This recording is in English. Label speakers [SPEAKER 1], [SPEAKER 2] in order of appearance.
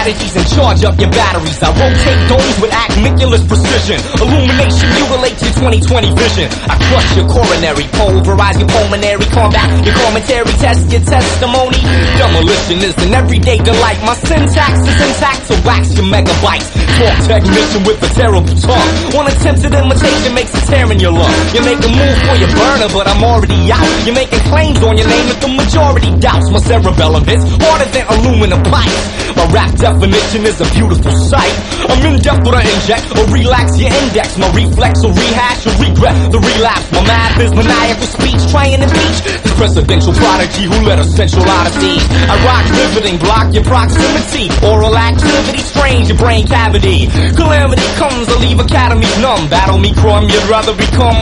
[SPEAKER 1] strategies and charge up your batteries. I rotate domes with acmiculous precision. Illumination mutilates your 2020 vision. I crush your coronary, pulverize your pulmonary, combat your commentary, test your testimony. Demolition is an everyday delight. My syntax is intact to wax your megabytes. Talk technician with a terrible tongue. One attempted imitation makes a tear in your lung. You make a move for your burner, but I'm already out. You're making claims on your name that the majority doubts. My cerebellum hits harder than aluminum pipes. My rap definition is a beautiful sight. I'm in depth with an inject or relax your index. My reflex will rehash or regret the relapse. My math is maniacal speech, trying to teach this presidential prodigy who led a central odyssey. I rock riveting, block your proximity. Oral activity strains your brain cavity. Calamity comes, I leave academies numb. Battle me crumb, you'd rather become